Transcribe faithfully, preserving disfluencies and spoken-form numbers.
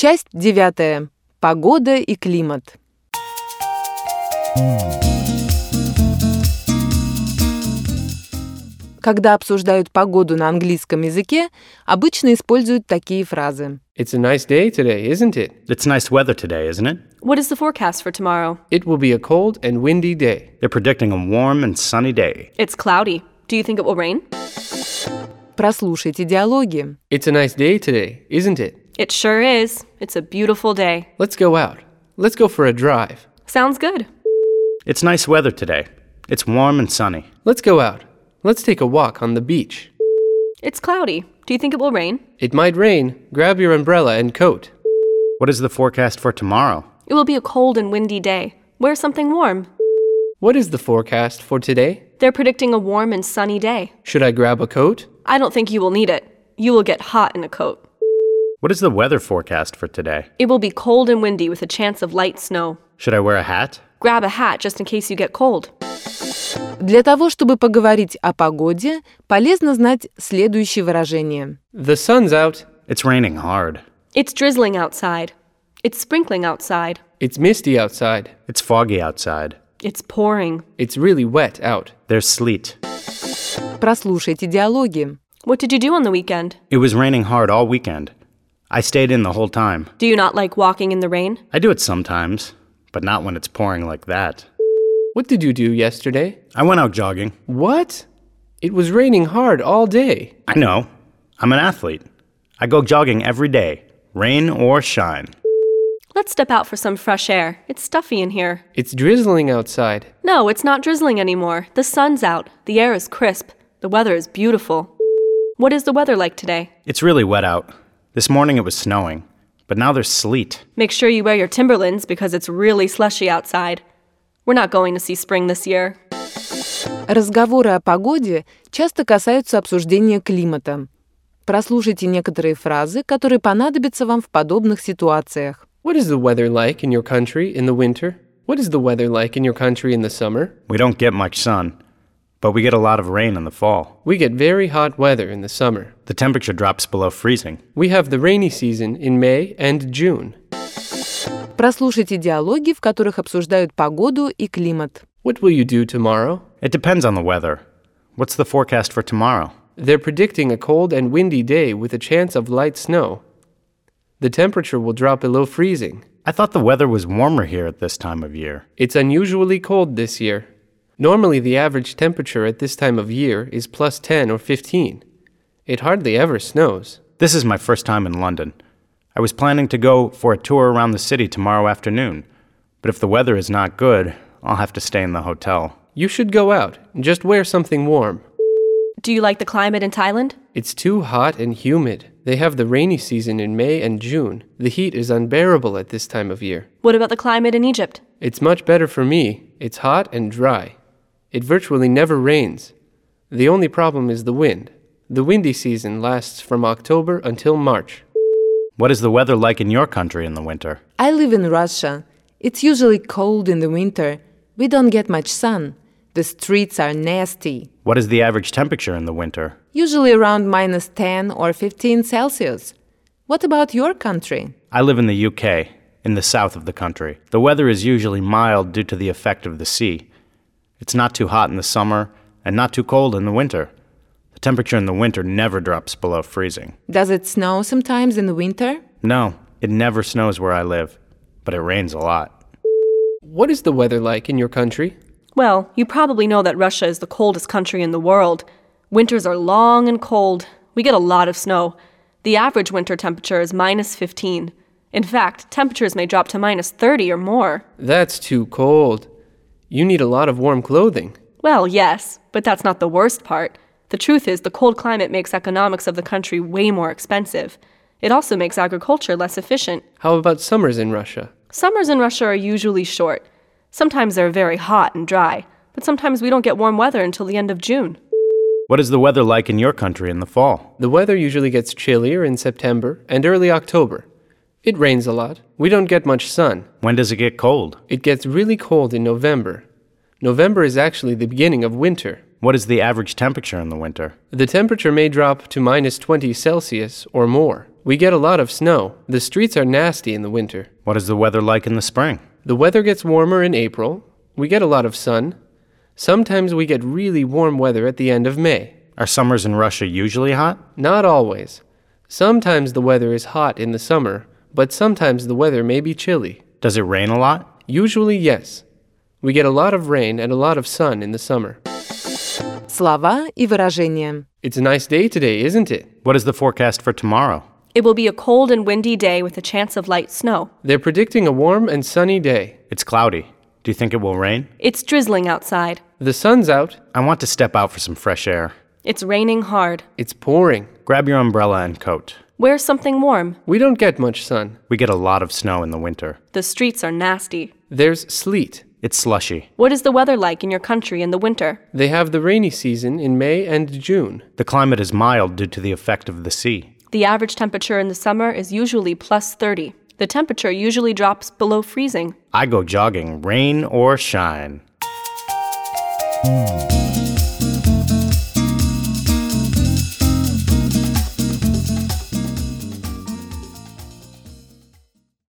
Часть девятая. Погода и климат. Когда обсуждают погоду на английском языке, обычно используют такие фразы. It's a nice day today, isn't it? It's nice weather today, isn't it? What is the forecast for tomorrow? It will be a cold and windy day. They're predicting a warm and sunny day. It's cloudy. Do you think it will rain? Прослушайте диалоги. It's a nice day today, isn't it? It sure is. It's a beautiful day. Let's go out. Let's go for a drive. Sounds good. It's nice weather today. It's warm and sunny. Let's go out. Let's take a walk on the beach. It's cloudy. Do you think it will rain? It might rain. Grab your umbrella and coat. What is the forecast for tomorrow? It will be a cold and windy day. Wear something warm. What is the forecast for today? They're predicting a warm and sunny day. Should I grab a coat? I don't think you will need it. You will get hot in a coat. What is the weather forecast for today? It will be cold and windy with a chance of light snow. Should I wear a hat? Grab a hat just in case you get cold. Для того, чтобы поговорить о погоде, полезно знать следующие выражения. The sun's out. It's raining hard. It's drizzling outside. It's sprinkling outside. It's misty outside. It's foggy outside. It's pouring. It's really wet out. There's sleet. Прослушайте диалоги. What did you do on the weekend? It was raining hard all weekend. I stayed in the whole time. Do you not like walking in the rain? I do it sometimes, but not when it's pouring like that. What did you do yesterday? I went out jogging. What? It was raining hard all day. I know. I'm an athlete. I go jogging every day, rain or shine. Let's step out for some fresh air. It's stuffy in here. It's drizzling outside. No, it's not drizzling anymore. The sun's out. The air is crisp. The weather is beautiful. What is the weather like today? It's really wet out. This morning it was snowing, but now there's sleet. Make sure you wear your Timberlands because it's really slushy outside. We're not going to see spring this year. Разговоры о погоде часто касаются обсуждения климата. Прослушайте некоторые фразы, которые понадобятся вам в подобных ситуациях. What is the weather like in your country in the winter? What is the weather like in your country in the summer? We don't get much sun, but we get a lot of rain in the fall. We get very hot weather in the summer. The temperature drops below freezing. We have the rainy season in May and June. Прослушайте диалоги, в которых обсуждают погоду и климат. What will you do tomorrow? It depends on the weather. What's the forecast for tomorrow? They're predicting a cold and windy day with a chance of light snow. The temperature will drop below freezing. I thought the weather was warmer here at this time of year. It's unusually cold this year. Normally, the average temperature at this time of year is plus ten or fifteen. It hardly ever snows. This is my first time in London. I was planning to go for a tour around the city tomorrow afternoon, but if the weather is not good, I'll have to stay in the hotel. You should go out. Just wear something warm. Do you like the climate in Thailand? It's too hot and humid. They have the rainy season in May and June. The heat is unbearable at this time of year. What about the climate in Egypt? It's much better for me. It's hot and dry. It virtually never rains. The only problem is the wind. The windy season lasts from October until March. What is the weather like in your country in the winter? I live in Russia. It's usually cold in the winter. We don't get much sun. The streets are nasty. What is the average temperature in the winter? Usually around minus ten or fifteen Celsius. What about your country? I live in the U K, in the south of the country. The weather is usually mild due to the effect of the sea. It's not too hot in the summer and not too cold in the winter. The temperature in the winter never drops below freezing. Does it snow sometimes in the winter? No, it never snows where I live, but it rains a lot. What is the weather like in your country? Well, you probably know that Russia is the coldest country in the world. Winters are long and cold. We get a lot of snow. The average winter temperature is minus fifteen. In fact, temperatures may drop to minus thirty or more. That's too cold. You need a lot of warm clothing. Well, yes, but that's not the worst part. The truth is, the cold climate makes economics of the country way more expensive. It also makes agriculture less efficient. How about summers in Russia? Summers in Russia are usually short. Sometimes they're very hot and dry, but sometimes we don't get warm weather until the end of June. What is the weather like in your country in the fall? The weather usually gets chillier in September and early October. It rains a lot. We don't get much sun. When does it get cold? It gets really cold in November. November is actually the beginning of winter. What is the average temperature in the winter? The temperature may drop to minus twenty Celsius or more. We get a lot of snow. The streets are nasty in the winter. What is the weather like in the spring? The weather gets warmer in April. We get a lot of sun. Sometimes we get really warm weather at the end of May. Are summers in Russia usually hot? Not always. Sometimes the weather is hot in the summer, but sometimes the weather may be chilly. Does it rain a lot? Usually, yes. We get a lot of rain and a lot of sun in the summer. Слова и выражения. It's a nice day today, isn't it? What is the forecast for tomorrow? It will be a cold and windy day with a chance of light snow. They're predicting a warm and sunny day. It's cloudy. Do you think it will rain? It's drizzling outside. The sun's out. I want to step out for some fresh air. It's raining hard. It's pouring. Grab your umbrella and coat. Wear something warm. We don't get much sun. We get a lot of snow in the winter. The streets are nasty. There's sleet. It's slushy. What is the weather like in your country in the winter? They have the rainy season in May and June. The climate is mild due to the effect of the sea. The average temperature in the summer is usually plus thirty. The temperature usually drops below freezing. I go jogging, rain or shine.